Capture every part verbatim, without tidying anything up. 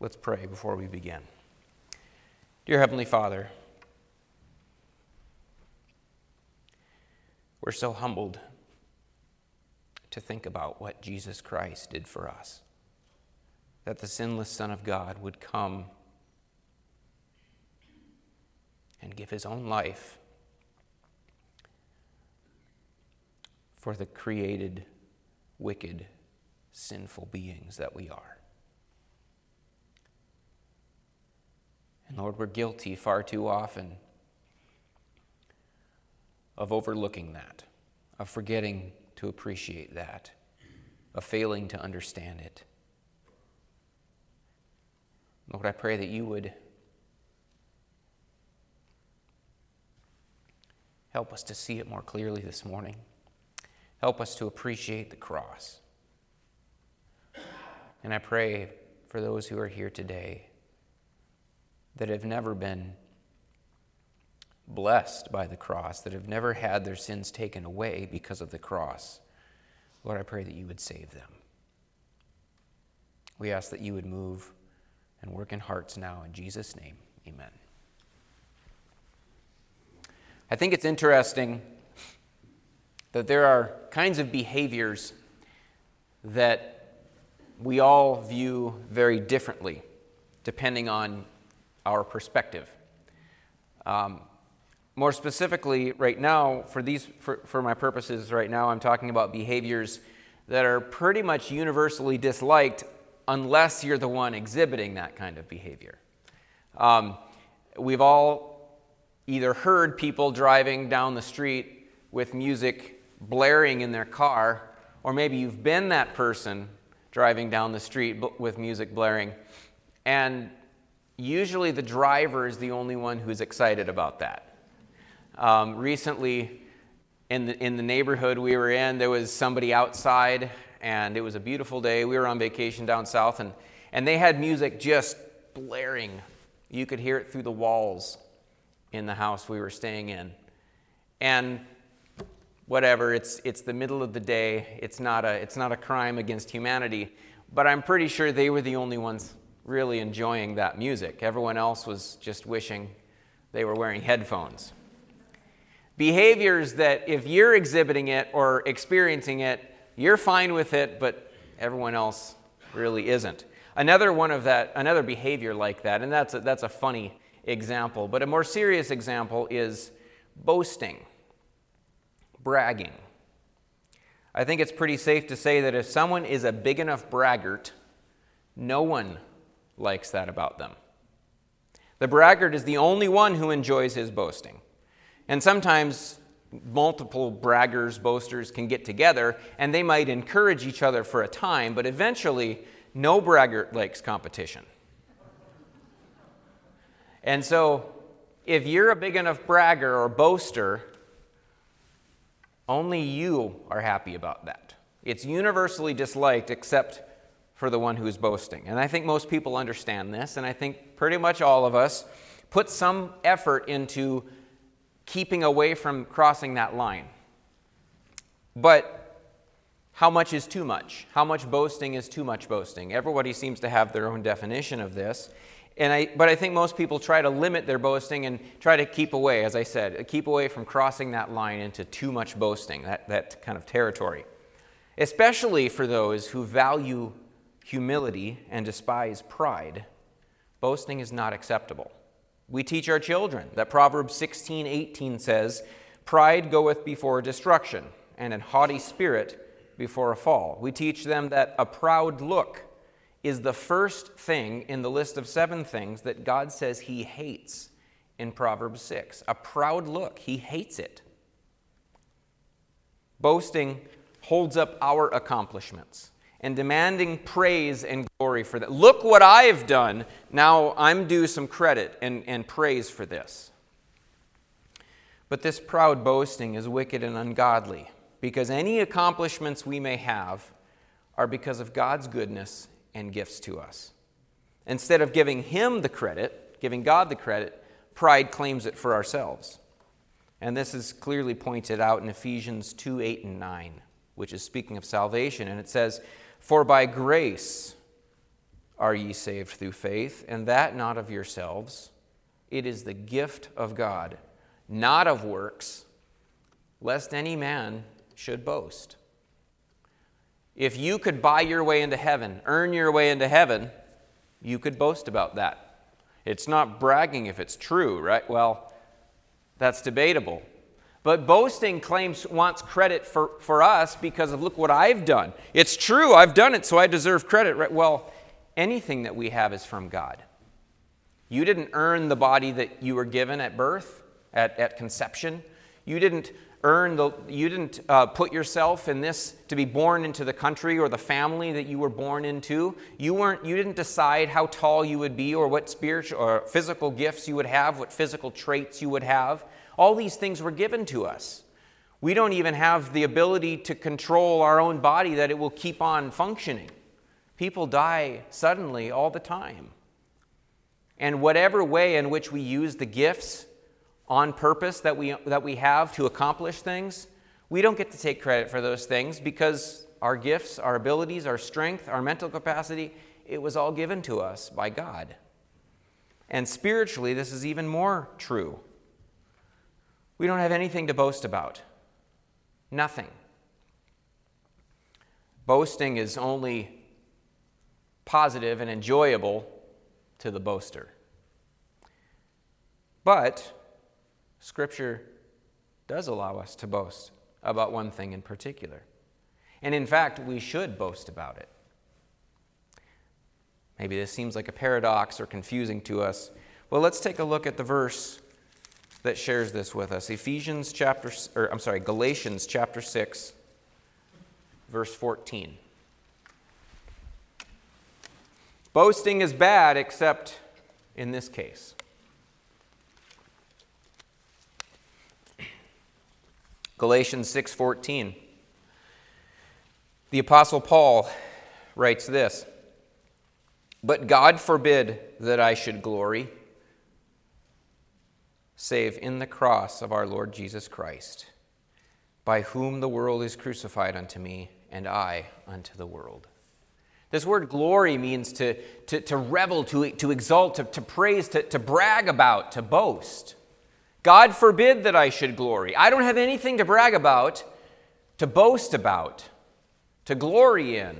Let's pray before we begin. Dear Heavenly Father, we're so humbled to think about what Jesus Christ did for us, that the sinless Son of God would come and give his own life for the created, wicked, sinful beings that we are. And Lord, we're guilty far too often of overlooking that, of forgetting to appreciate that, of failing to understand it. Lord, I pray that you would help us to see it more clearly this morning. Help us to appreciate the cross. And I pray for those who are here today that have never been blessed by the cross, that have never had their sins taken away because of the cross. Lord, I pray that you would save them. We ask that you would move and work in hearts now. In Jesus' name, amen. I think it's interesting that there are kinds of behaviors that we all view very differently, depending on our perspective. Um, more specifically, right now, for these, for, for my purposes right now, I'm talking about behaviors that are pretty much universally disliked unless you're the one exhibiting that kind of behavior. Um, we've all either heard people driving down the street with music blaring in their car, or maybe you've been that person driving down the street with music blaring, and usually the driver is the only one who's excited about that. Um, recently, in the, in the neighborhood we were in, there was somebody outside, and it was a beautiful day. We were on vacation down south, and, and they had music just blaring. You could hear it through the walls in the house we were staying in. And whatever, it's it's the middle of the day. It's not a it's not a crime against humanity, but I'm pretty sure they were the only ones really enjoying that music. Everyone else was just wishing they were wearing headphones. Behaviors that if you're exhibiting it or experiencing it, you're fine with it, but everyone else really isn't. Another one of that, another behavior like that, and that's a, that's a funny example, but a more serious example is boasting, bragging. I think it's pretty safe to say that if someone is a big enough braggart, no one likes that about them. The braggart is the only one who enjoys his boasting. And sometimes multiple braggers, boasters can get together and they might encourage each other for a time, but eventually no braggart likes competition. And so if you're a big enough bragger or boaster, only you are happy about that. It's universally disliked except for the one who's boasting. And I think most people understand this, and I think pretty much all of us put some effort into keeping away from crossing that line. But how much is too much? How much boasting is too much boasting? Everybody seems to have their own definition of this. And I, but I think most people try to limit their boasting and try to keep away, as I said, keep away from crossing that line into too much boasting, that, that kind of territory. Especially for those who value humility and despise pride, boasting is not acceptable. We teach our children that Proverbs sixteen eighteen says, "Pride goeth before destruction, and an haughty spirit before a fall." We teach them that a proud look is the first thing in the list of seven things that God says he hates in Proverbs six. A proud look, he hates it. Boasting holds up our accomplishments and demanding praise and glory for that. Look what I've done. Now I'm due some credit and, and praise for this. But this proud boasting is wicked and ungodly because any accomplishments we may have are because of God's goodness and gifts to us. Instead of giving him the credit, giving God the credit, pride claims it for ourselves. And this is clearly pointed out in Ephesians two, eight, and nine, which is speaking of salvation. And it says, "For by grace are ye saved through faith, and that not of yourselves. It is the gift of God, not of works, lest any man should boast. If you could buy your way into heaven, earn your way into heaven, you could boast about that. It's not bragging if it's true, right? Well, that's debatable. But boasting claims, wants credit for, for us because of, look what I've done. It's true, I've done it, so I deserve credit, right? Well, anything that we have is from God. You didn't earn the body that you were given at birth, at, at conception. You didn't earn the, you didn't uh, put yourself in this to be born into the country or the family that you were born into. You weren't, you didn't decide how tall you would be or what spiritual or physical gifts you would have, what physical traits you would have. All these things were given to us. We don't even have the ability to control our own body that it will keep on functioning. People die suddenly all the time. And whatever way in which we use the gifts on purpose that we that we have to accomplish things, we don't get to take credit for those things because our gifts, our abilities, our strength, our mental capacity, it was all given to us by God. And spiritually, this is even more true. We don't have anything to boast about. Nothing. Boasting is only positive and enjoyable to the boaster. But Scripture does allow us to boast about one thing in particular. And in fact, we should boast about it. Maybe this seems like a paradox or confusing to us. Well, let's take a look at the verse that shares this with us. Ephesians chapter, or I'm sorry, Galatians chapter six, verse fourteen. Boasting is bad except in this case. Galatians six fourteen. The Apostle Paul writes this, "But God forbid that I should glory, save in the cross of our Lord Jesus Christ, by whom the world is crucified unto me, and I unto the world." This word glory means to, to, to revel, to, to exalt, to, to praise, to, to brag about, to boast. God forbid that I should glory. I don't have anything to brag about, to boast about, to glory in,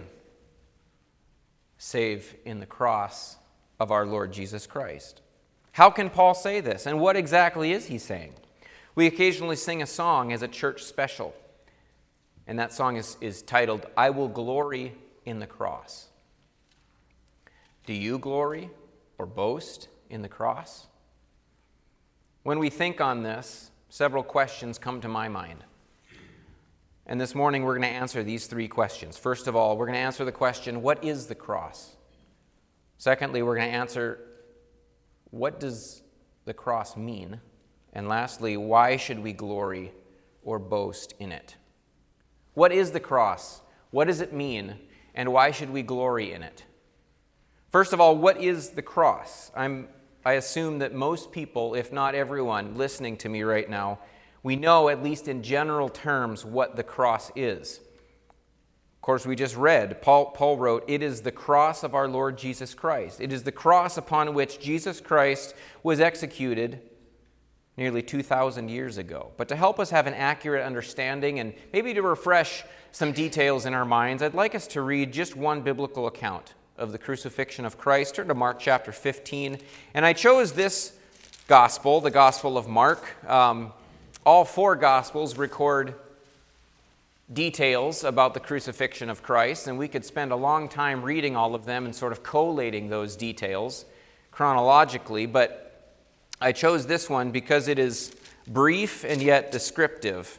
save in the cross of our Lord Jesus Christ. How can Paul say this? And what exactly is he saying? We occasionally sing a song as a church special. And that song is, is titled, "I Will Glory in the Cross." Do you glory or boast in the cross? When we think on this, several questions come to my mind. And this morning we're going to answer these three questions. First of all, we're going to answer the question, what is the cross? Secondly, we're going to answer, what does the cross mean? And lastly, why should we glory or boast in it? What is the cross? What does it mean? And why should we glory in it? First of all, what is the cross? I'm, I assume that most people, if not everyone, listening to me right now, we know, at least in general terms, what the cross is. Of course, we just read, Paul, Paul wrote, "It is the cross of our Lord Jesus Christ." It is the cross upon which Jesus Christ was executed nearly two thousand years ago. But to help us have an accurate understanding and maybe to refresh some details in our minds, I'd like us to read just one biblical account of the crucifixion of Christ. Turn to Mark chapter fifteen. And I chose this gospel, the Gospel of Mark. Um, all four gospels record details about the crucifixion of Christ, and we could spend a long time reading all of them and sort of collating those details chronologically, but I chose this one because it is brief and yet descriptive.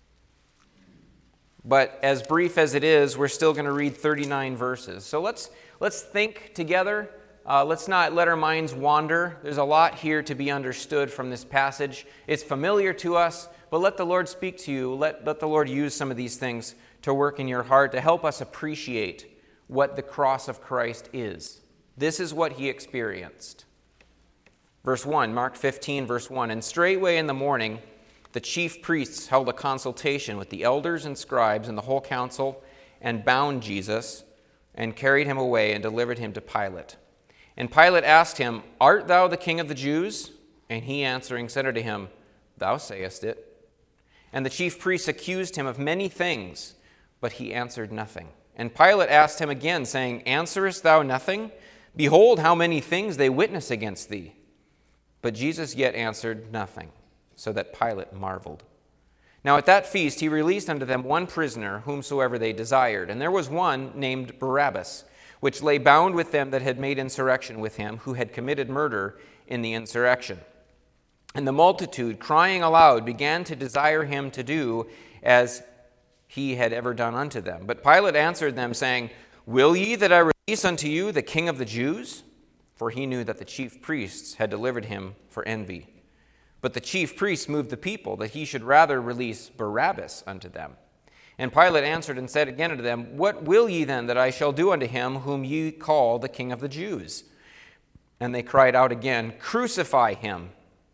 But as brief as it is, we're still going to read thirty-nine verses. So let's let's think together. Uh, let's not let our minds wander. There's a lot here to be understood from this passage. It's familiar to us, but let the Lord speak to you. Let, let the Lord use some of these things to work in your heart to help us appreciate what the cross of Christ is. This is what he experienced. Verse one, Mark fifteen, verse one, "And straightway in the morning the chief priests held a consultation with the elders and scribes and the whole council, and bound Jesus, and carried him away and delivered him to Pilate. And Pilate asked him, Art thou the king of the Jews? And he answering said unto him, Thou sayest it. And the chief priests accused him of many things, but he answered nothing. And Pilate asked him again, saying, Answerest thou nothing? Behold, how many things they witness against thee. But Jesus yet answered nothing, so that Pilate marveled. Now at that feast he released unto them one prisoner, whomsoever they desired. And there was one named Barabbas, which lay bound with them that had made insurrection with him, who had committed murder in the insurrection. And the multitude, crying aloud, began to desire him to do as he had ever done unto them. But Pilate answered them, saying, Will ye that I release unto you the king of the Jews? For he knew that the chief priests had delivered him for envy. But the chief priests moved the people, that he should rather release Barabbas unto them. And Pilate answered and said again unto them, What will ye then that I shall do unto him whom ye call the king of the Jews? And they cried out again, Crucify him.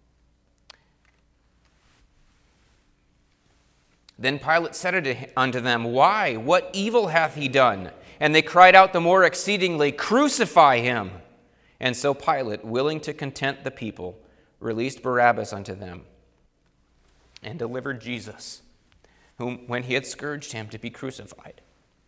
Then Pilate said unto them, Why? What evil hath he done? And they cried out the more exceedingly, Crucify him. And so Pilate, willing to content the people, released Barabbas unto them, and delivered Jesus, whom, when he had scourged him, to be crucified.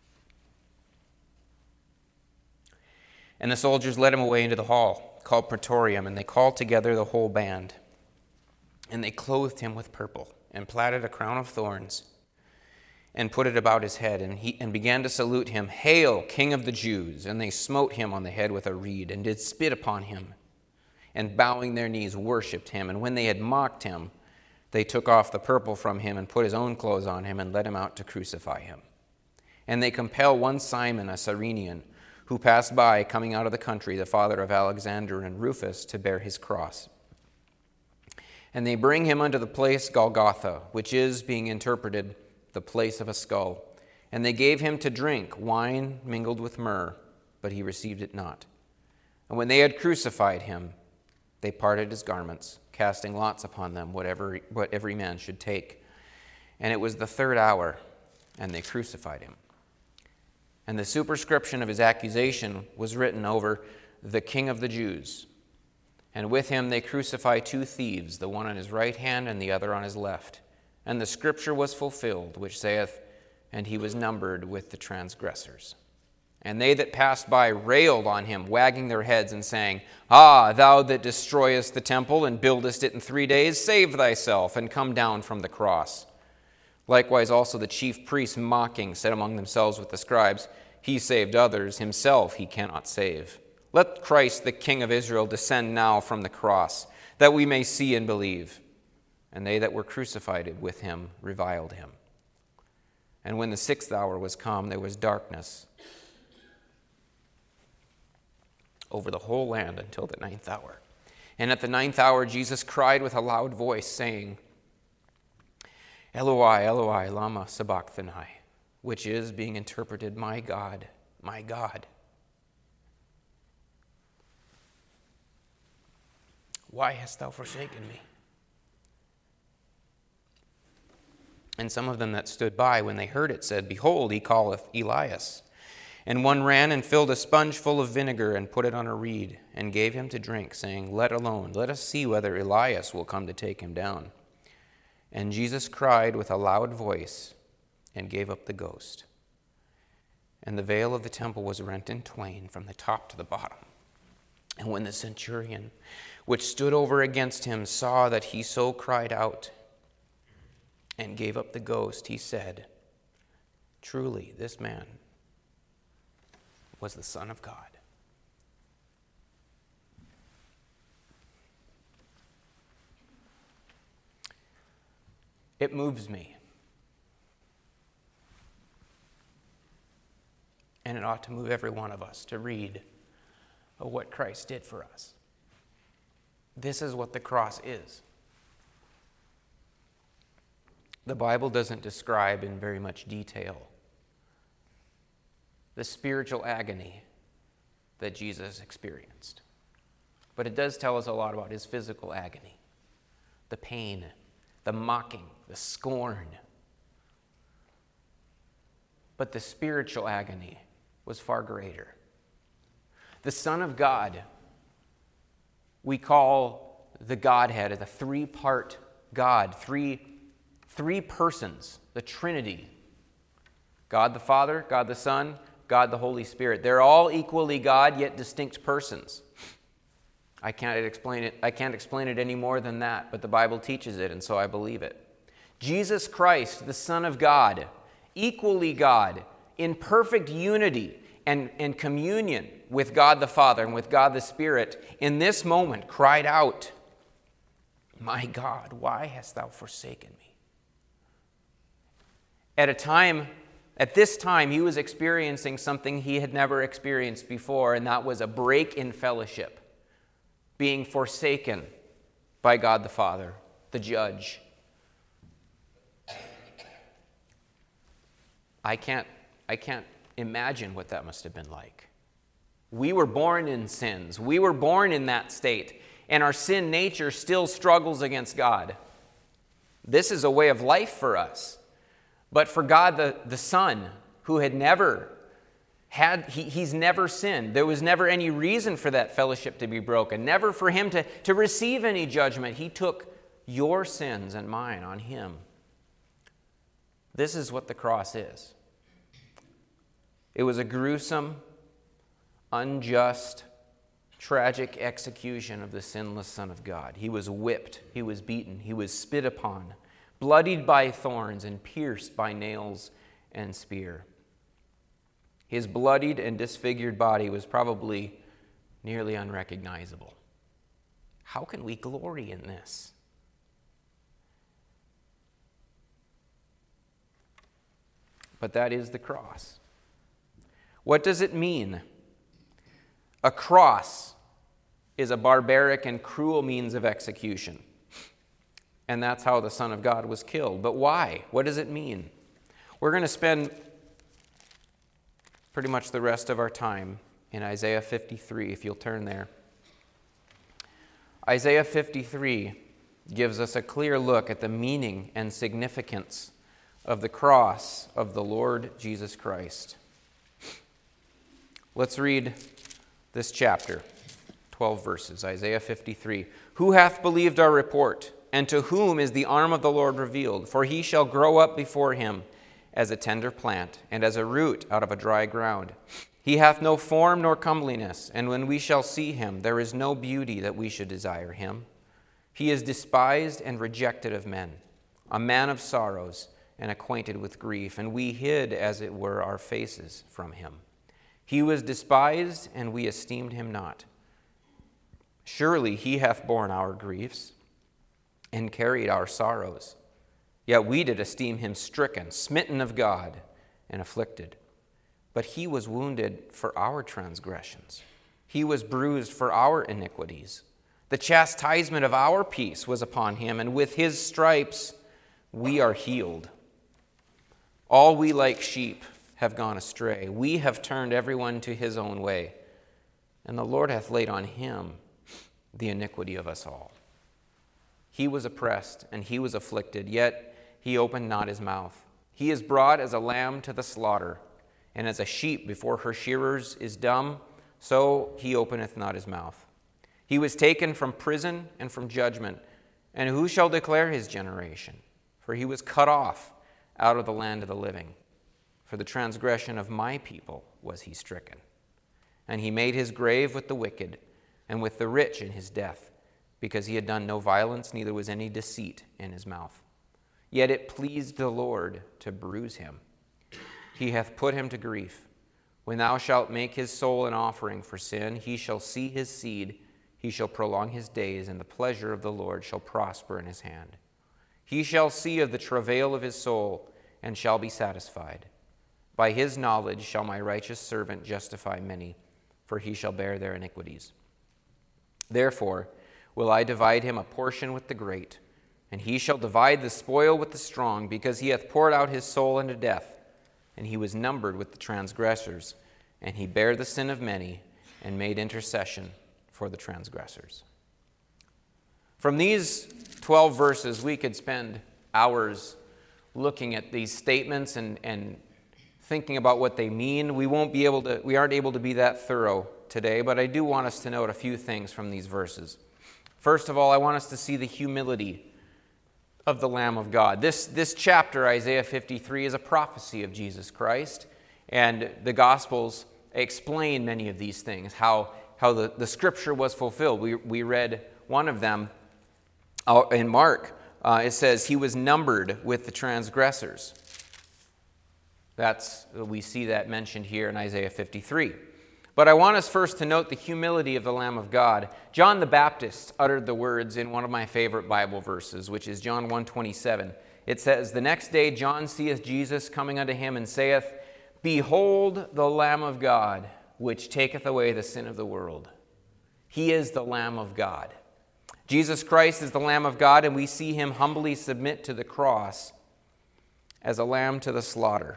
And the soldiers led him away into the hall, called Praetorium, and they called together the whole band. And they clothed him with purple, and platted a crown of thorns, and put it about his head, and he and began to salute him, Hail, King of the Jews! And they smote him on the head with a reed, and did spit upon him, and bowing their knees worshipped him. And when they had mocked him, they took off the purple from him, and put his own clothes on him, and led him out to crucify him. And they compel one Simon, a Cyrenian, who passed by, coming out of the country, the father of Alexander and Rufus, to bear his cross. And they bring him unto the place Golgotha, which is, being interpreted, the place of a skull. And they gave him to drink wine mingled with myrrh, but he received it not. And when they had crucified him, they parted his garments, casting lots upon them, whatever what every man should take. And it was the third hour, and they crucified him. And the superscription of his accusation was written over the King of the Jews. And with him they crucified two thieves, the one on his right hand and the other on his left. And the scripture was fulfilled, which saith, And he was numbered with the transgressors. And they that passed by railed on him, wagging their heads and saying, Ah, thou that destroyest the temple and buildest it in three days, save thyself and come down from the cross. Likewise also the chief priests, mocking, said among themselves with the scribes, He saved others, himself he cannot save. Let Christ, the King of Israel, descend now from the cross, that we may see and believe. And they that were crucified with him reviled him. And when the sixth hour was come, there was darkness over the whole land until the ninth hour. And at the ninth hour Jesus cried with a loud voice, saying, Eloi, Eloi, lama sabachthani, which is, being interpreted, My God, my God, why hast thou forsaken me? And some of them that stood by, when they heard it, said, Behold, he calleth Elias. And one ran and filled a sponge full of vinegar and put it on a reed and gave him to drink, saying, Let alone, let us see whether Elias will come to take him down. And Jesus cried with a loud voice and gave up the ghost. And the veil of the temple was rent in twain from the top to the bottom. And when the centurion, which stood over against him, saw that he so cried out and gave up the ghost, he said, Truly, this man was the Son of God. It moves me. And it ought to move every one of us to read of what Christ did for us. This is what the cross is. The Bible doesn't describe in very much detail the spiritual agony that Jesus experienced. But it does tell us a lot about his physical agony, the pain, the mocking, the scorn. But the spiritual agony was far greater. The Son of God, we call the Godhead, the three-part God, three, three persons, the Trinity. God the Father, God the Son, God the Holy Spirit. They're all equally God, yet distinct persons. I can't explain it. I can't explain it any more than that, but the Bible teaches it, and so I believe it. Jesus Christ, the Son of God, equally God, in perfect unity and, and communion with God the Father and with God the Spirit, in this moment cried out, "My God, why hast thou forsaken me?" At a time, at this time, he was experiencing something he had never experienced before, and that was a break in fellowship, being forsaken by God the Father, the judge. I can't, I can't imagine what that must have been like. We were born in sins. We were born in that state, and our sin nature still struggles against God. This is a way of life for us. But for God the, the Son, who had never had, he, he's never sinned. There was never any reason for that fellowship to be broken, never for him to, to receive any judgment. He took your sins and mine on him. This is what the cross is. It was a gruesome, unjust, tragic execution of the sinless Son of God. He was whipped, he was beaten, he was spit upon, bloodied by thorns and pierced by nails and spear. His bloodied and disfigured body was probably nearly unrecognizable. How can we glory in this? But that is the cross. What does it mean? A cross is a barbaric and cruel means of execution. And that's how the Son of God was killed. But why? What does it mean? We're going to spend pretty much the rest of our time in Isaiah fifty-three, if you'll turn there. Isaiah fifty-three gives us a clear look at the meaning and significance of the cross of the Lord Jesus Christ. Let's read this chapter, twelve verses, Isaiah fifty-three. "Who hath believed our report? And to whom is the arm of the Lord revealed? For he shall grow up before him as a tender plant, and as a root out of a dry ground. He hath no form nor comeliness, and when we shall see him, there is no beauty that we should desire him. He is despised and rejected of men, a man of sorrows and acquainted with grief, and we hid, as it were, our faces from him. He was despised, and we esteemed him not. Surely he hath borne our griefs and carried our sorrows. Yet we did esteem him stricken, smitten of God, and afflicted. But he was wounded for our transgressions. He was bruised for our iniquities. The chastisement of our peace was upon him, and with his stripes we are healed. All we like sheep have gone astray. We have turned everyone to his own way, and the Lord hath laid on him the iniquity of us all. He was oppressed, and he was afflicted, yet he opened not his mouth. He is brought as a lamb to the slaughter, and as a sheep before her shearers is dumb, so he openeth not his mouth. He was taken from prison and from judgment, and who shall declare his generation? For he was cut off out of the land of the living. For the transgression of my people was he stricken. And he made his grave with the wicked, and with the rich in his death, because he had done no violence, neither was any deceit in his mouth. Yet it pleased the Lord to bruise him. He hath put him to grief. When thou shalt make his soul an offering for sin, he shall see his seed, he shall prolong his days, and the pleasure of the Lord shall prosper in his hand. He shall see of the travail of his soul, and shall be satisfied. By his knowledge shall my righteous servant justify many, for he shall bear their iniquities. Therefore will I divide him a portion with the great, and he shall divide the spoil with the strong, because he hath poured out his soul unto death, and he was numbered with the transgressors, and he bare the sin of many, and made intercession for the transgressors." From these twelve verses, we could spend hours looking at these statements and, and thinking about what they mean. We won't be able to, we aren't able to be that thorough today, but I do want us to note a few things from these verses. First of all, I want us to see the humility of the Lamb of God. This, this chapter, Isaiah fifty-three, is a prophecy of Jesus Christ, and the Gospels explain many of these things, how, how the, the Scripture was fulfilled. We, we read one of them uh, in Mark. Uh, it says, he was numbered with the transgressors. That's, we see that mentioned here in Isaiah fifty-three. But I want us first to note the humility of the Lamb of God. John the Baptist uttered the words in one of my favorite Bible verses, which is John one twenty-seven. It says, the next day John seeth Jesus coming unto him, and saith, behold the Lamb of God, which taketh away the sin of the world. He is the Lamb of God. Jesus Christ is the Lamb of God, and we see him humbly submit to the cross as a lamb to the slaughter.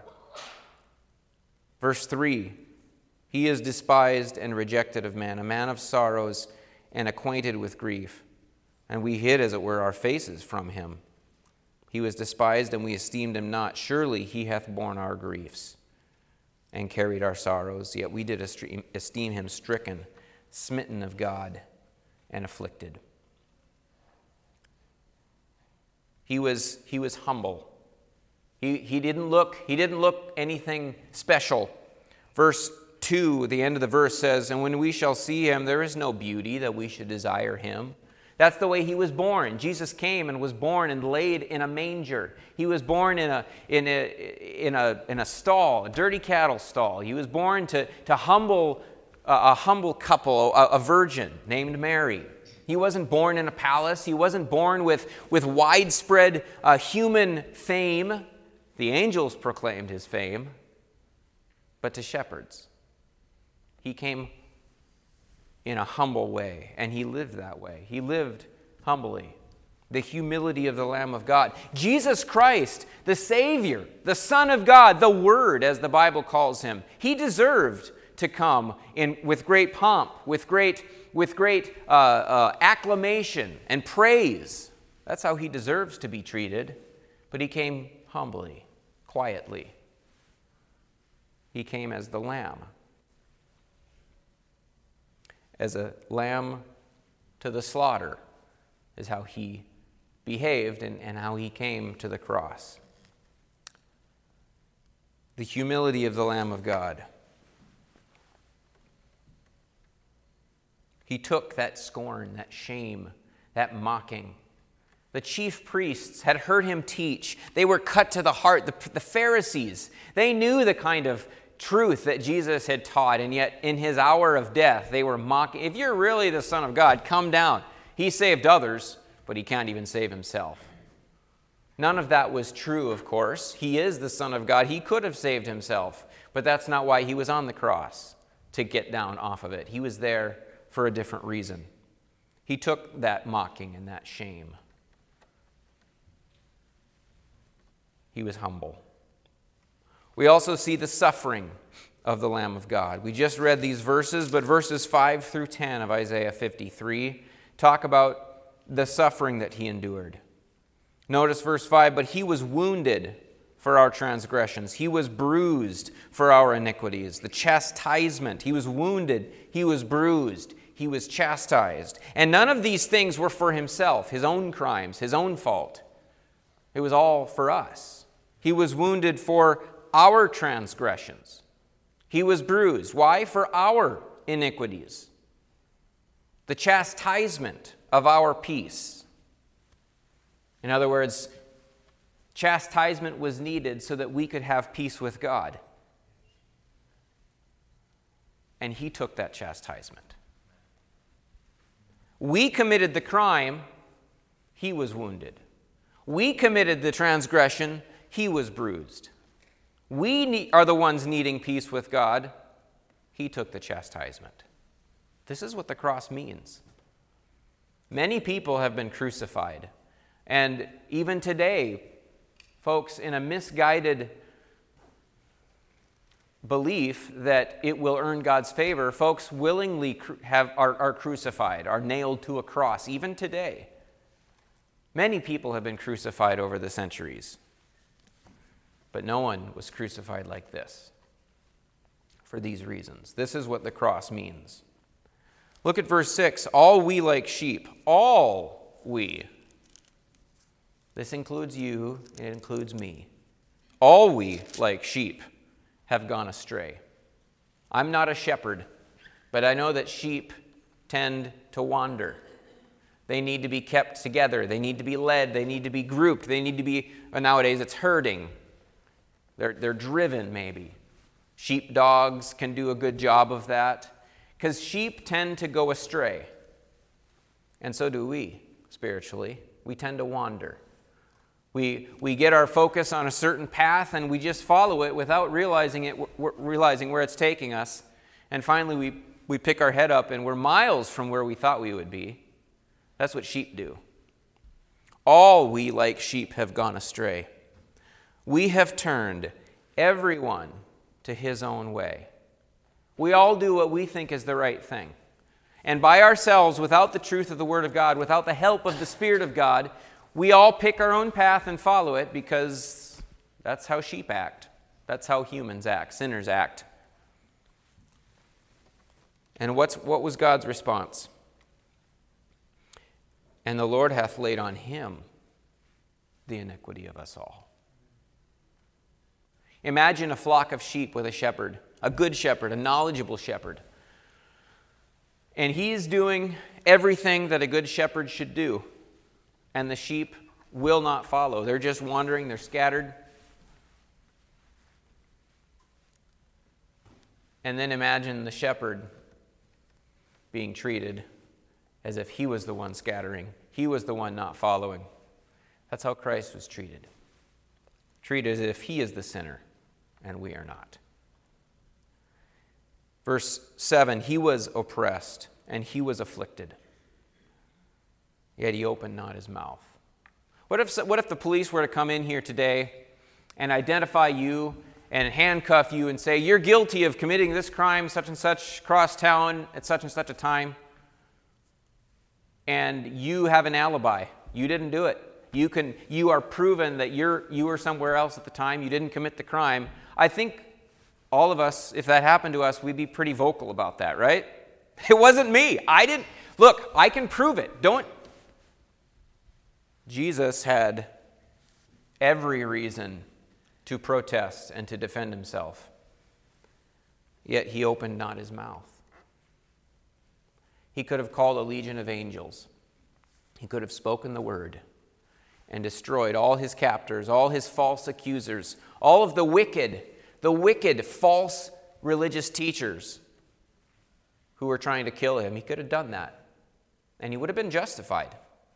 Verse three, he is despised and rejected of men, a man of sorrows and acquainted with grief. And we hid, as it were, our faces from him. He was despised, and we esteemed him not. Surely he hath borne our griefs and carried our sorrows. Yet we did esteem him stricken, smitten of God, and afflicted. He was, he was humble. He, he didn't look, he didn't look anything special. Verse two, the end of the verse says, and when we shall see him, there is no beauty that we should desire him. That's the way he was born. Jesus came and was born and laid in a manger. He was born in a, in a, in a, in a stall, a dirty cattle stall. He was born to, to humble, uh, a humble couple, a, a virgin named Mary. He wasn't born in a palace. He wasn't born with, with widespread uh, human fame. The angels proclaimed his fame, but to shepherds. He came in a humble way, and he lived that way. He lived humbly. The humility of the Lamb of God. Jesus Christ, the Savior, the Son of God, the Word, as the Bible calls him, he deserved to come in with great pomp, with great, with great uh, uh, acclamation and praise. That's how he deserves to be treated. But he came humbly, quietly. He came as the Lamb. As a lamb to the slaughter is how he behaved and, and how he came to the cross. The humility of the Lamb of God. He took that scorn, that shame, that mocking. The chief priests had heard him teach. They were cut to the heart. The, the Pharisees, they knew the kind of truth that Jesus had taught, and yet in his hour of death, they were mocking. If you're really the Son of God, come down. He saved others, but he can't even save himself. None of that was true, of course. He is the Son of God. He could have saved himself, but that's not why he was on the cross, to get down off of it. He was there for a different reason. He took that mocking and that shame. He was humble. We also see the suffering of the Lamb of God. We just read these verses, but verses five through ten of Isaiah fifty-three talk about the suffering that he endured. Notice verse five, but he was wounded for our transgressions. He was bruised for our iniquities. The chastisement, he was wounded, he was bruised, he was chastised. And none of these things were for himself, his own crimes, his own fault. It was all for us. He was wounded for our transgressions. He was bruised. Why? For our iniquities. The chastisement of our peace. In other words, chastisement was needed so that we could have peace with God. And he took that chastisement. We committed the crime, he was wounded. We committed the transgression, he was bruised. We need, are the ones needing peace with God. He took the chastisement. This is what the cross means. Many people have been crucified. And even today, folks, in a misguided belief that it will earn God's favor, folks willingly have, are, are crucified, are nailed to a cross, even today. Many people have been crucified over the centuries. But no one was crucified like this for these reasons. This is what the cross means. Look at verse six. All we like sheep, all we. This includes you, it includes me. All we like sheep have gone astray. I'm not a shepherd, but I know that sheep tend to wander. They need to be kept together. They need to be led. They need to be grouped. They need to be, nowadays it's herding. They're, they're driven maybe. Sheepdogs can do a good job of that because sheep tend to go astray. And so do we spiritually. We tend to wander. We, we get our focus on a certain path and we just follow it without realizing it, realizing where it's taking us. And finally we, we pick our head up and we're miles from where we thought we would be. That's what sheep do. All we like sheep have gone astray. We have turned everyone to his own way. We all do what we think is the right thing. And by ourselves, without the truth of the Word of God, without the help of the Spirit of God, we all pick our own path and follow it because that's how sheep act. That's how humans act, sinners act. And what's, what was God's response? And the Lord hath laid on him the iniquity of us all. Imagine a flock of sheep with a shepherd, a good shepherd, a knowledgeable shepherd. And he's doing everything that a good shepherd should do. And the sheep will not follow. They're just wandering, they're scattered. And then imagine the shepherd being treated as if he was the one scattering. He was the one not following. That's how Christ was treated. Treated as if he is the sinner and we are not. Verse seven, he was oppressed and he was afflicted, yet he opened not his mouth. What if, what if the police were to come in here today and identify you and handcuff you and say, you're guilty of committing this crime, such and such, cross town at such and such a time, and you have an alibi. You didn't do it. You can. You are proven that you're you were somewhere else at the time. You didn't commit the crime. I think all of us, if that happened to us, we'd be pretty vocal about that, right? It wasn't me. I didn't. Look, I can prove it. Don't. Jesus had every reason to protest and to defend himself. Yet he opened not his mouth. He could have called a legion of angels. He could have spoken the word and destroyed all his captors, all his false accusers, all of the wicked, the wicked false religious teachers who were trying to kill him. He could have done that, and he would have been justified.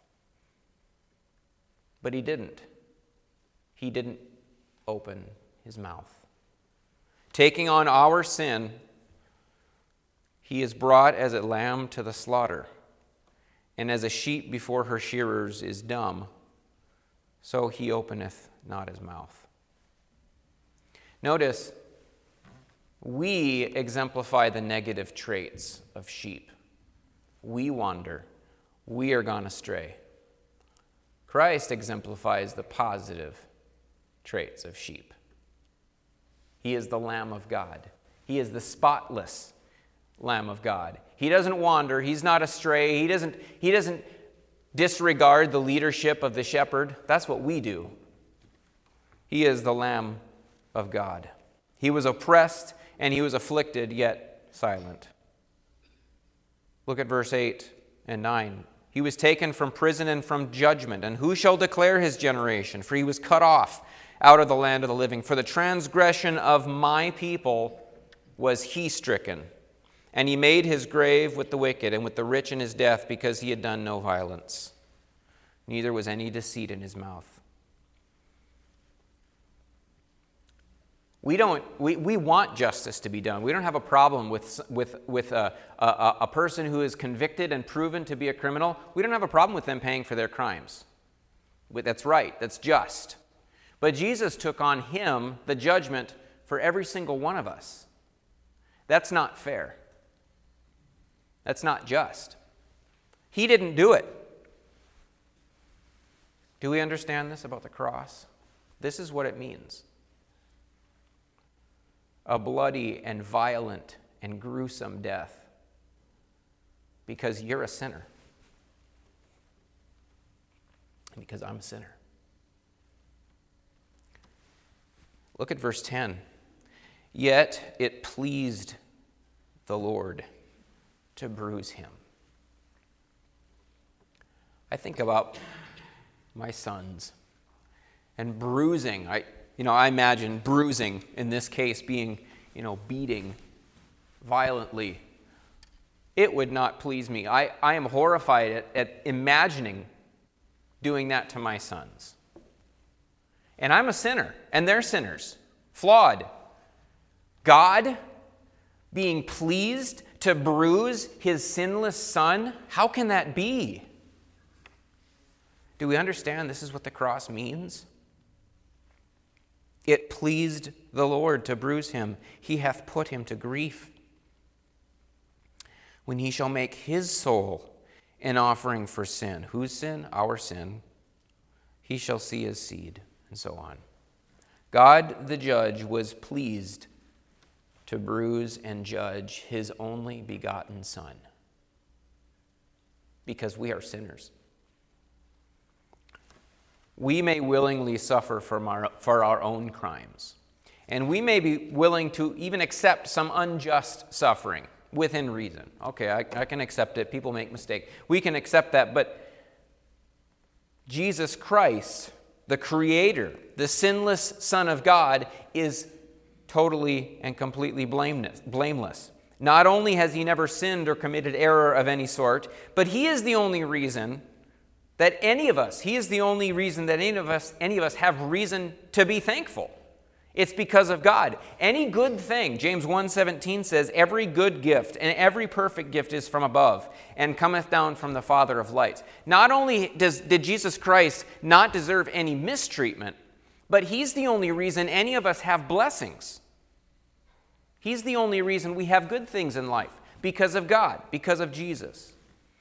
But he didn't. He didn't open his mouth. Taking on our sin, he is brought as a lamb to the slaughter, and as a sheep before her shearers is dumb, so he openeth not his mouth. Notice, we exemplify the negative traits of sheep. We wander. We are gone astray. Christ exemplifies the positive traits of sheep. He is the Lamb of God. He is the spotless Lamb of God. He doesn't wander. He's not astray. He doesn't, he doesn't disregard the leadership of the shepherd. That's what we do. He is the Lamb of God. He was oppressed and he was afflicted, yet silent. Look at verse eight and nine. He was taken from prison and from judgment, and who shall declare his generation? For he was cut off out of the land of the living. For the transgression of my people was he stricken. And he made his grave with the wicked and with the rich in his death, because he had done no violence. Neither was any deceit in his mouth. We don't. We, we want justice to be done. We don't have a problem with with with a, a a person who is convicted and proven to be a criminal. We don't have a problem with them paying for their crimes. That's right. That's just. But Jesus took on him the judgment for every single one of us. That's not fair. That's not just. He didn't do it. Do we understand this about the cross? This is what it means. a bloody and violent and gruesome death because you're a sinner. And because I'm a sinner. Look at verse ten. Yet it pleased the Lord to bruise him. I think about my sons and bruising. I, you know, I imagine bruising in this case being, you know, beating violently. It would not please me. I, I am horrified at, at imagining doing that to my sons. And I'm a sinner, and they're sinners, flawed. God being pleased to bruise his sinless son? How can that be? Do we understand this is what the cross means? It pleased the Lord to bruise him. He hath put him to grief. When he shall make his soul an offering for sin. Whose sin? Our sin. He shall see his seed, and so on. God the judge was pleased to bruise and judge his only begotten Son because we are sinners. We may willingly suffer from our, for our own crimes, and we may be willing to even accept some unjust suffering within reason. Okay, I, I can accept it. People make mistakes. We can accept that, but Jesus Christ, the Creator, the sinless Son of God, is totally and completely blameless. Not only has he never sinned or committed error of any sort, but he is the only reason that any of us, he is the only reason that any of us, any of us have reason to be thankful. It's because of God. Any good thing, James one seventeen says, every good gift and every perfect gift is from above and cometh down from the Father of lights. Not only does, did Jesus Christ not deserve any mistreatment, but he's the only reason any of us have blessings. He's the only reason we have good things in life, because of God, because of Jesus.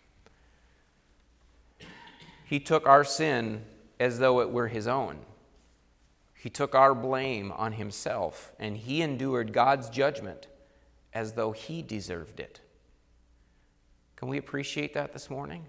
He took our sin as though it were his own. He took our blame on himself, and he endured God's judgment as though he deserved it. Can we appreciate that this morning?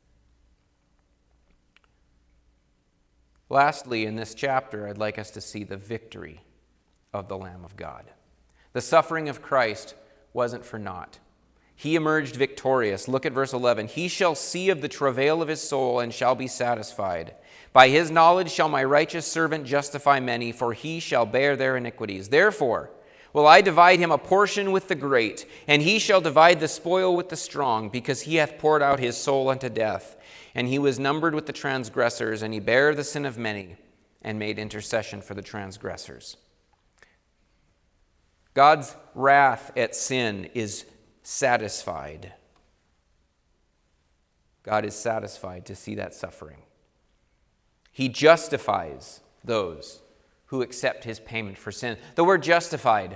Lastly, in this chapter, I'd like us to see the victory of the Lamb of God. The suffering of Christ wasn't for naught. He emerged victorious. Look at verse eleven. He shall see of the travail of his soul and shall be satisfied. By his knowledge shall my righteous servant justify many, for he shall bear their iniquities. Therefore will I divide him a portion with the great, and he shall divide the spoil with the strong, because he hath poured out his soul unto death. And he was numbered with the transgressors, and he bare the sin of many, and made intercession for the transgressors. God's wrath at sin is satisfied. God is satisfied to see that suffering. He justifies those who accept his payment for sin. The word justified,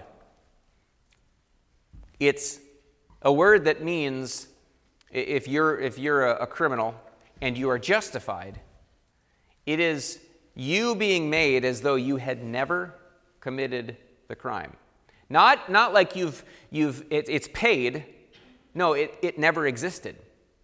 it's a word that means if you're, if you're a, a criminal and you are justified, it is you being made as though you had never committed the crime. Not, not like you've, you've it, it's paid. No, it, it never existed.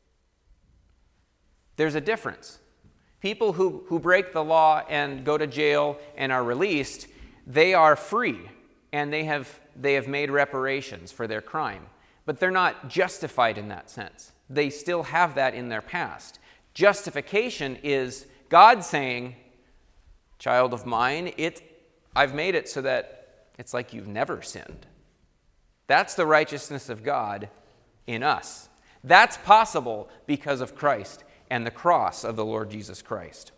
There's a difference. People who, who break the law and go to jail and are released, they are free, and they have, they have made reparations for their crime. But they're not justified in that sense. They still have that in their past. Justification is God saying, child of mine, it, I've made it so that it's like you've never sinned. That's the righteousness of God in us. That's possible because of Christ and the cross of the Lord Jesus Christ.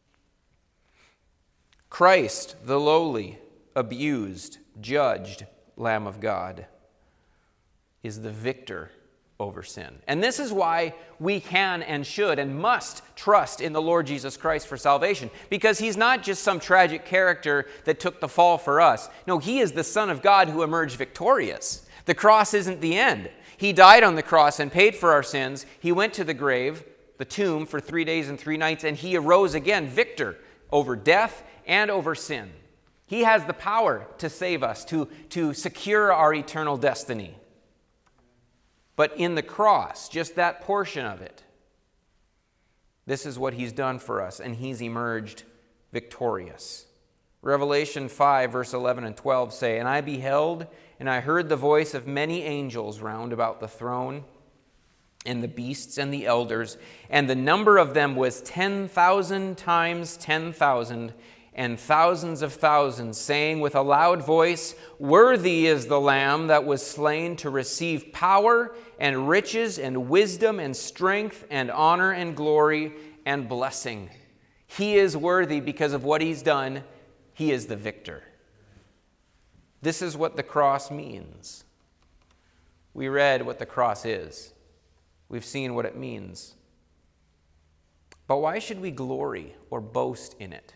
Christ, the lowly, abused, judged Lamb of God, is the victor over sin. And this is why we can and should and must trust in the Lord Jesus Christ for salvation, because he's not just some tragic character that took the fall for us. No, he is the Son of God who emerged victorious. The cross isn't the end. He died on the cross and paid for our sins. He went to the grave, the tomb, for three days and three nights, and he arose again, victor over death and over sin. He has the power to save us, to, to secure our eternal destiny. But in the cross, just that portion of it, this is what he's done for us, and he's emerged victorious. Revelation five, verse eleven and twelve say, "And I beheld, and I heard the voice of many angels round about the throne, and the beasts and the elders, and the number of them was ten thousand times ten thousand, and thousands of thousands, saying with a loud voice, Worthy is the Lamb that was slain to receive power and riches and wisdom and strength and honor and glory and blessing." He is worthy because of what he's done. He is the victor. This is what the cross means. We read what the cross is. We've seen what it means. But why should we glory or boast in it?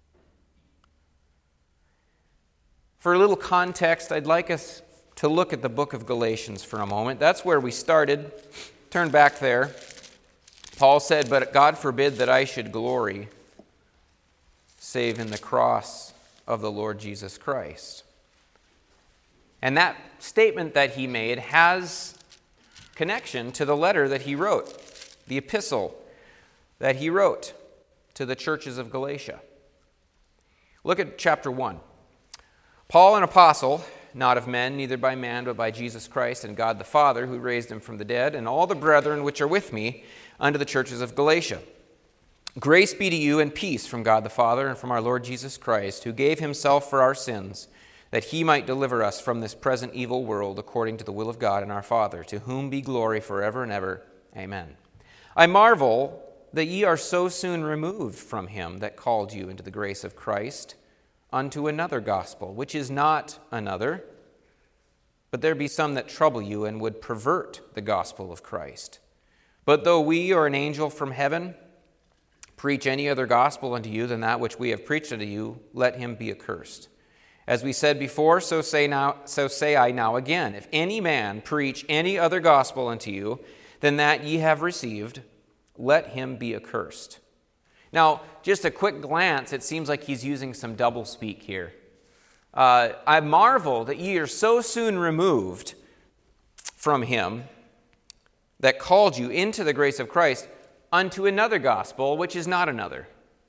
For a little context, I'd like us to look at the book of Galatians for a moment. That's where we started. Turn back there. Paul said, "But God forbid that I should glory, save in the cross of the Lord Jesus Christ." And that statement that he made has connection to the letter that he wrote, the epistle that he wrote to the churches of Galatia. Look at chapter one. "Paul, an apostle, not of men, neither by man, but by Jesus Christ and God the Father, who raised him from the dead, and all the brethren which are with me, unto the churches of Galatia. Grace be to you and peace from God the Father and from our Lord Jesus Christ, who gave himself for our sins, that he might deliver us from this present evil world, according to the will of God and our Father, to whom be glory forever and ever. Amen. I marvel that ye are so soon removed from him that called you into the grace of Christ, unto another gospel, which is not another. But there be some that trouble you and would pervert the gospel of Christ. But though we or an angel from heaven preach any other gospel unto you than that which we have preached unto you, let him be accursed. As we said before, so say now, so say I now again. If any man preach any other gospel unto you than that ye have received, let him be accursed." Now, just a quick glance, it seems like he's using some doublespeak here. Uh, I marvel that ye are so soon removed from him that called you into the grace of Christ unto another gospel, which is not another.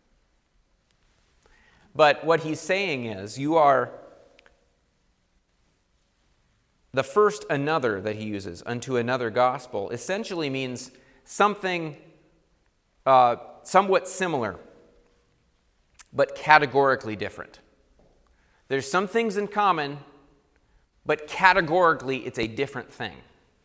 But what he's saying is, you are the first another that he uses, unto another gospel, essentially means something uh, somewhat similar, but categorically different. There's some things in common, but categorically it's a different thing.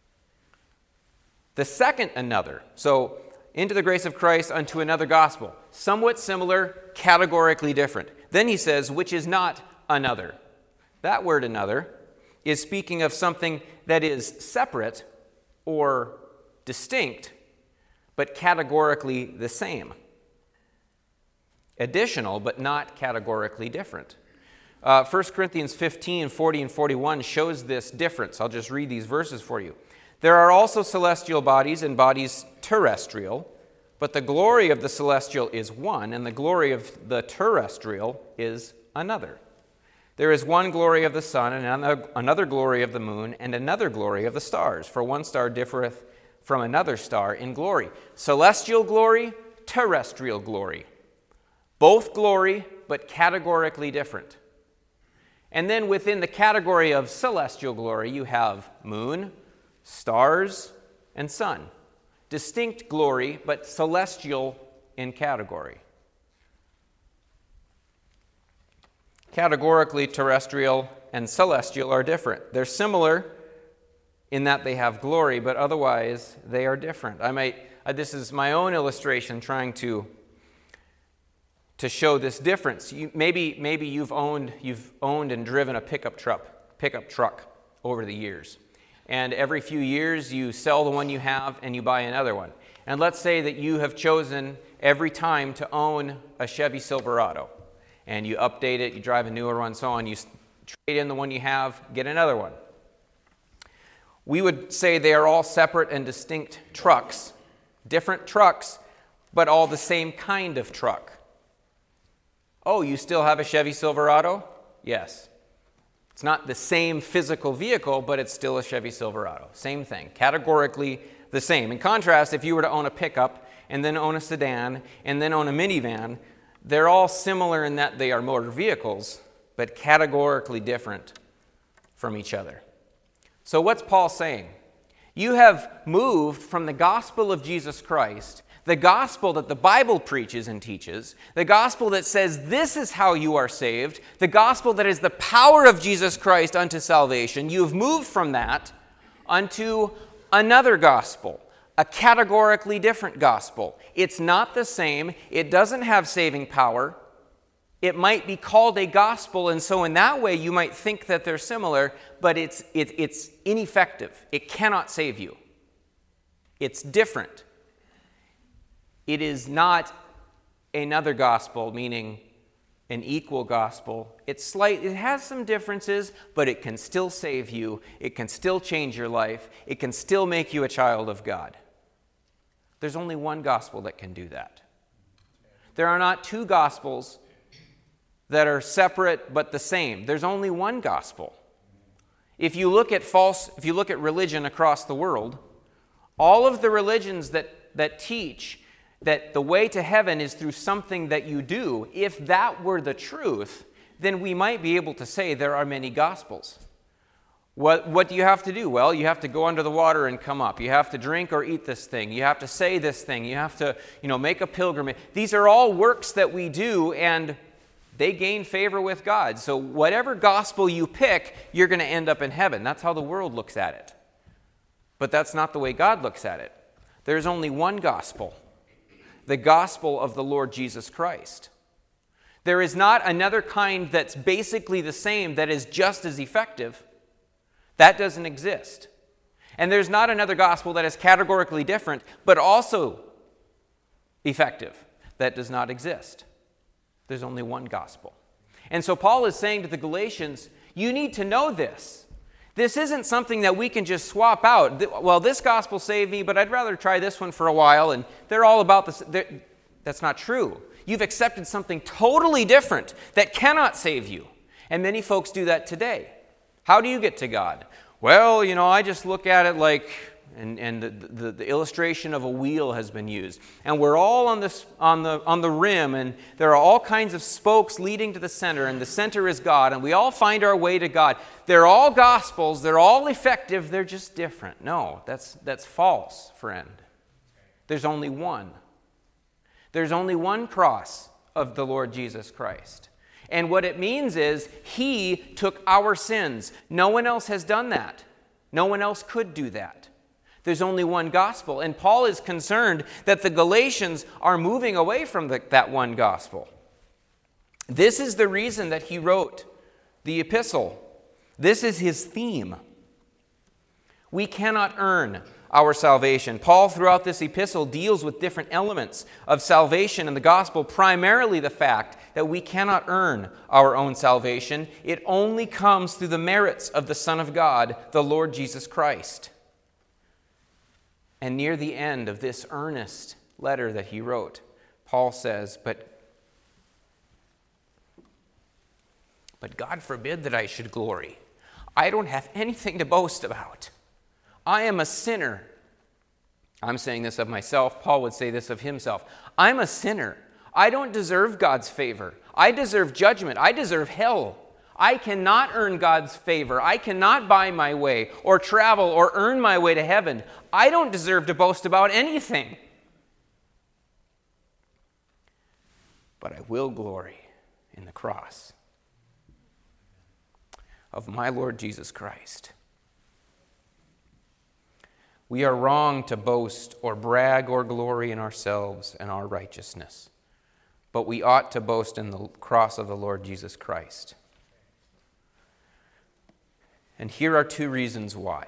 The second another, so into the grace of Christ unto another gospel, somewhat similar, categorically different. Then he says, which is not another. That word another is speaking of something that is separate or distinct, but categorically the same. Additional, but not categorically different. Uh, First Corinthians fifteen, forty and forty-one shows this difference. I'll just read these verses for you. "There are also celestial bodies and bodies terrestrial, but the glory of the celestial is one, and the glory of the terrestrial is another. There is one glory of the sun, and another glory of the moon, and another glory of the stars. For one star differeth from another star in glory." Celestial glory, terrestrial glory. Both glory, but categorically different. And then within the category of celestial glory, you have moon, stars, and sun. Distinct glory, but celestial in category. Categorically, terrestrial and celestial are different. They're similar in that they have glory, but otherwise they are different. I might, uh, this is my own illustration trying to, to show this difference. You, maybe, maybe you've owned, you've owned and driven a pickup truck, pickup truck over the years. And every few years you sell the one you have and you buy another one. And let's say that you have chosen every time to own a Chevy Silverado. And you update it, you drive a newer one, so on. You trade in the one you have, get another one. We would say they are all separate and distinct trucks. Different trucks, but all the same kind of truck. Oh, you still have a Chevy Silverado? Yes. It's not the same physical vehicle, but it's still a Chevy Silverado. Same thing. Categorically the same. In contrast, if you were to own a pickup and then own a sedan and then own a minivan, they're all similar in that they are motor vehicles, but categorically different from each other. So what's Paul saying? You have moved from the gospel of Jesus Christ, the gospel that the Bible preaches and teaches, the gospel that says this is how you are saved, the gospel that is the power of Jesus Christ unto salvation. You have moved from that unto another gospel, a categorically different gospel. It's not the same. It doesn't have saving power. It might be called a gospel, and so in that way you might think that they're similar, but it's, it, it's ineffective. It cannot save you. It's different. It is not another gospel, meaning an equal gospel. It's slight, it has some differences, but it can still save you. It can still change your life. It can still make you a child of God. There's only one gospel that can do that. There are not two gospels that are separate but the same. There's only one gospel. If you look at false, if you look at religion across the world, all of the religions that, that teach that the way to heaven is through something that you do, if that were the truth, then we might be able to say there are many gospels. What, what do you have to do? Well, you have to go under the water and come up. You have to drink or eat this thing. You have to say this thing. You have to, you know, make a pilgrimage. These are all works that we do, and they gain favor with God. So whatever gospel you pick, you're going to end up in heaven. That's how the world looks at it. But that's not the way God looks at it. There's only one gospel, the gospel of the Lord Jesus Christ. There is not another kind that's basically the same that is just as effective. That doesn't exist. And there's not another gospel that is categorically different, but also effective. That does not exist. There's only one gospel. And so Paul is saying to the Galatians, you need to know this. This isn't something that we can just swap out. Well, this gospel saved me, but I'd rather try this one for a while, and they're all about this. That's not true. You've accepted something totally different that cannot save you. And many folks do that today. How do you get to God? Well, you know, I just look at it like, and, and the, the, the illustration of a wheel has been used. And we're all on, this, on, the, on the rim, and there are all kinds of spokes leading to the center, and the center is God, and we all find our way to God. They're all gospels. They're all effective. They're just different. No, that's, that's false, friend. There's only one. There's only one cross of the Lord Jesus Christ. And what it means is He took our sins. No one else has done that. No one else could do that. There's only one gospel. And Paul is concerned that the Galatians are moving away from the, that one gospel. This is the reason that he wrote the epistle. This is his theme. We cannot earn our salvation. Paul, throughout this epistle, deals with different elements of salvation in the gospel, primarily the fact that we cannot earn our own salvation. It only comes through the merits of the Son of God, the Lord Jesus Christ. And near the end of this earnest letter that he wrote, Paul says, but, but God forbid that I should glory. I don't have anything to boast about. I am a sinner. I'm saying this of myself. Paul would say this of himself. I'm a sinner. I don't deserve God's favor. I deserve judgment. I deserve hell. I cannot earn God's favor. I cannot buy my way or travel or earn my way to heaven. I don't deserve to boast about anything. But I will glory in the cross of my Lord Jesus Christ. We are wrong to boast or brag or glory in ourselves and our righteousness, but we ought to boast in the cross of the Lord Jesus Christ. And here are two reasons why.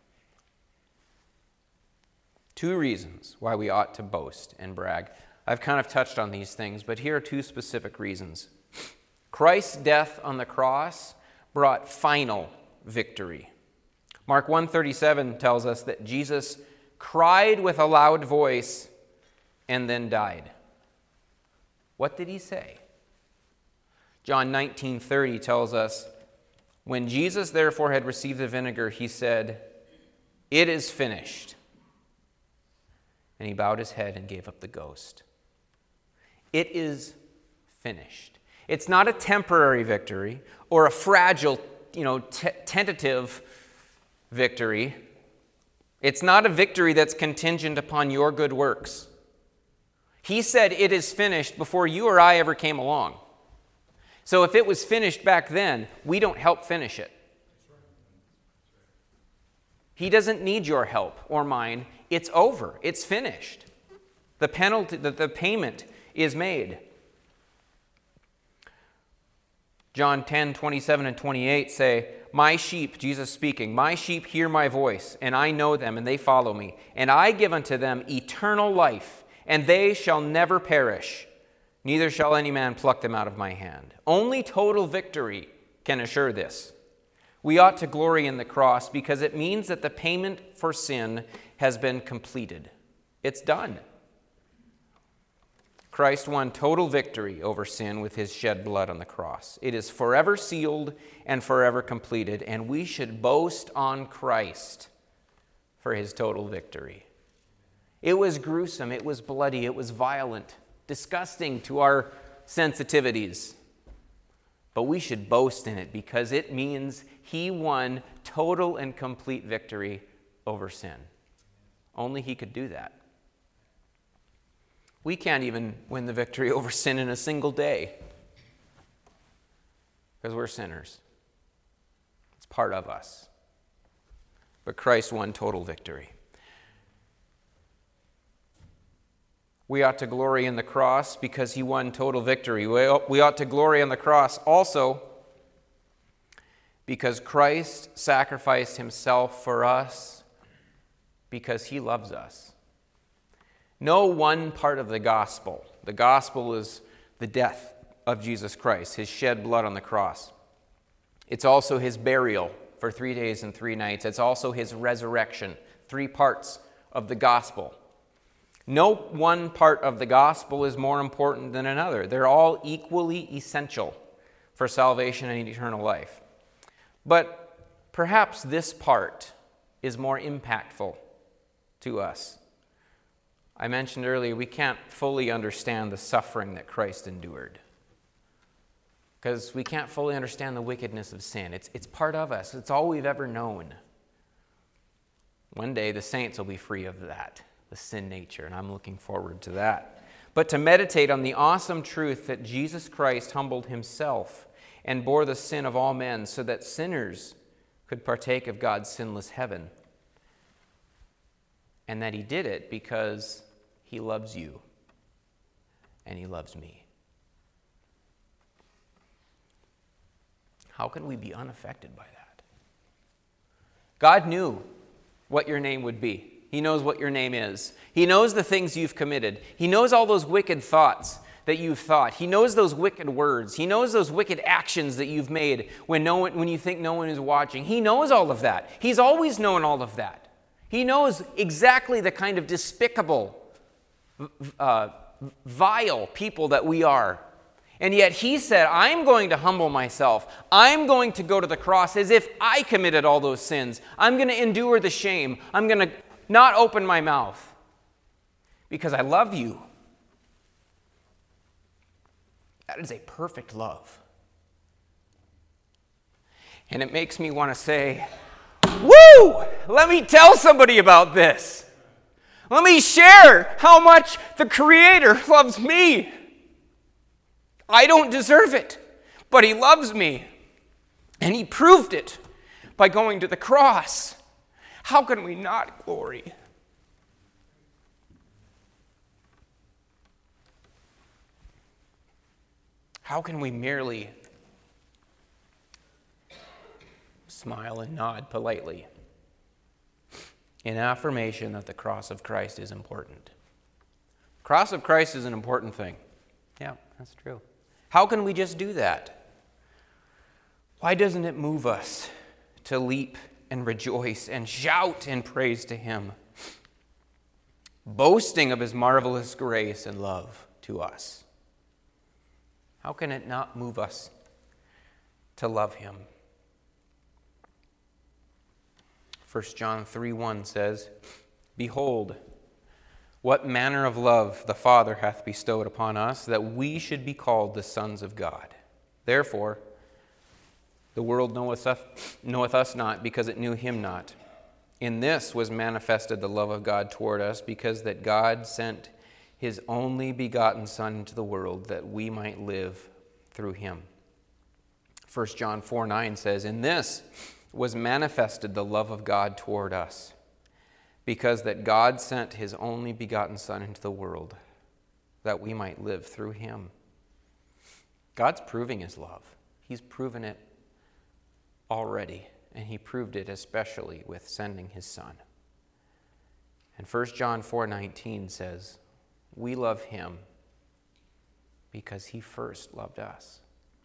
Two reasons why we ought to boast and brag. I've kind of touched on these things, but here are two specific reasons. Christ's death on the cross brought final victory. Mark one thirty-seven tells us that Jesus cried with a loud voice and then died. What did he say? John nineteen thirty tells us, "When Jesus therefore had received the vinegar, he said, 'It is finished.' And he bowed his head and gave up the ghost." It is finished. It's not a temporary victory or a fragile, you know, t- tentative victory. It's not a victory that's contingent upon your good works. He said it is finished before you or I ever came along. So if it was finished back then, we don't help finish it. He doesn't need your help or mine. It's over. It's finished. The penalty, the, the payment is made. John ten, twenty-seven and twenty-eight say, "My sheep," Jesus speaking, "my sheep hear my voice, and I know them, and they follow me. And I give unto them eternal life, and they shall never perish, neither shall any man pluck them out of my hand." Only total victory can assure this. We ought to glory in the cross because it means that the payment for sin has been completed. It's done. Christ won total victory over sin with his shed blood on the cross. It is forever sealed and forever completed, and we should boast on Christ for his total victory. It was gruesome, it was bloody, it was violent, disgusting to our sensitivities. But we should boast in it because it means he won total and complete victory over sin. Only he could do that. We can't even win the victory over sin in a single day because we're sinners. It's part of us. But Christ won total victory. We ought to glory in the cross because he won total victory. We ought to glory in the cross also because Christ sacrificed himself for us because he loves us. No one part of the gospel. The gospel is the death of Jesus Christ, his shed blood on the cross. It's also his burial for three days and three nights. It's also his resurrection, three parts of the gospel. No one part of the gospel is more important than another. They're all equally essential for salvation and eternal life. But perhaps this part is more impactful to us. I mentioned earlier, we can't fully understand the suffering that Christ endured because we can't fully understand the wickedness of sin. It's, it's part of us. It's all we've ever known. One day, the saints will be free of that, the sin nature, and I'm looking forward to that. But to meditate on the awesome truth that Jesus Christ humbled himself and bore the sin of all men so that sinners could partake of God's sinless heaven. And that he did it because he loves you and he loves me. How can we be unaffected by that? God knew what your name would be. He knows what your name is. He knows the things you've committed. He knows all those wicked thoughts that you've thought. He knows those wicked words. He knows those wicked actions that you've made when no one, when you think no one is watching. He knows all of that. He's always known all of that. He knows exactly the kind of despicable, uh, vile people that we are. And yet he said, I'm going to humble myself. I'm going to go to the cross as if I committed all those sins. I'm going to endure the shame. I'm going to not open my mouth because I love you. That is a perfect love. And it makes me want to say, woo! Let me tell somebody about this. Let me share how much the Creator loves me. I don't deserve it, but he loves me. And he proved it by going to the cross. How can we not glory? How can we merely smile and nod politely in affirmation that the cross of Christ is important? The cross of Christ is an important thing. Yeah, that's true. How can we just do that? Why doesn't it move us to leap and rejoice and shout in praise to him, boasting of his marvelous grace and love to us? How can it not move us to love him. First John three one says, "Behold, what manner of love the Father hath bestowed upon us, that we should be called the sons of God. Therefore, the world knoweth us, knoweth us not, because it knew him not. In this was manifested the love of God toward us, because that God sent his only begotten Son into the world, that we might live through him." First John four nine says, "In this was manifested the love of God toward us, because that God sent his only begotten Son into the world, that we might live through him." God's proving his love. He's proven it already, and he proved it especially with sending his Son. And First John four nineteen says, "We love him because he first loved us."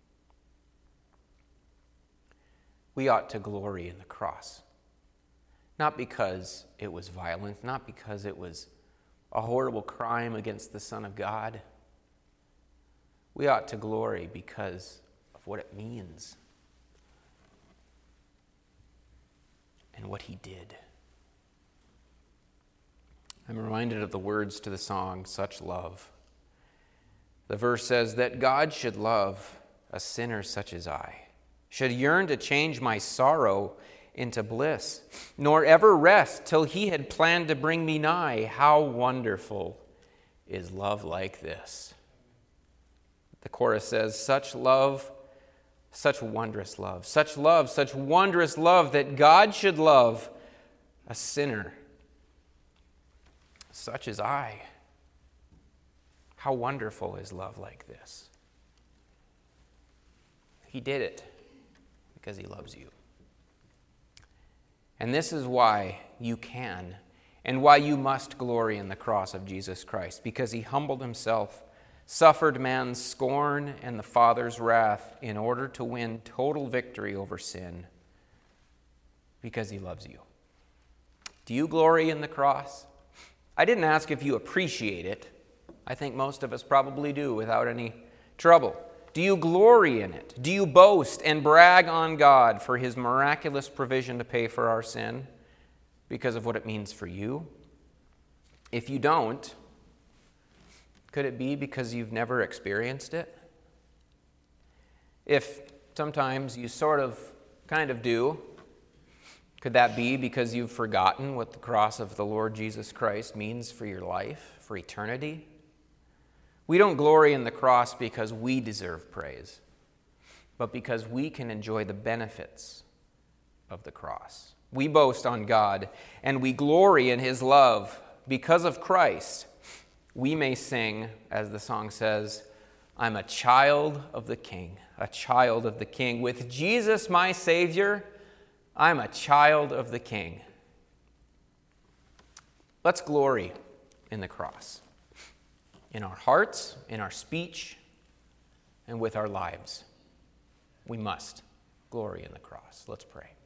We ought to glory in the cross. Not because it was violent, not because it was a horrible crime against the Son of God. We ought to glory because of what it means and what he did. I'm reminded of the words to the song, "Such Love." The verse says that God should love a sinner such as I, should yearn to change my sorrow into bliss, nor ever rest till he had planned to bring me nigh. How wonderful is love like this. The chorus says, "Such love, such wondrous love, such love, such wondrous love, that God should love a sinner such as I. How wonderful is love like this." He did it because he loves you. And this is why you can and why you must glory in the cross of Jesus Christ, because he humbled himself, suffered man's scorn and the Father's wrath in order to win total victory over sin, because he loves you. Do you glory in the cross? I didn't ask if you appreciate it. I think most of us probably do without any trouble. Do you glory in it? Do you boast and brag on God for his miraculous provision to pay for our sin because of what it means for you? If you don't, could it be because you've never experienced it? If sometimes you sort of, kind of do, could that be because you've forgotten what the cross of the Lord Jesus Christ means for your life, for eternity? We don't glory in the cross because we deserve praise, but because we can enjoy the benefits of the cross. We boast on God, and we glory in his love. Because of Christ, we may sing, as the song says, "I'm a child of the King, a child of the King. With Jesus my Savior, I'm a child of the King." Let's glory in the cross, in our hearts, in our speech, and with our lives. We must glory in the cross. Let's pray.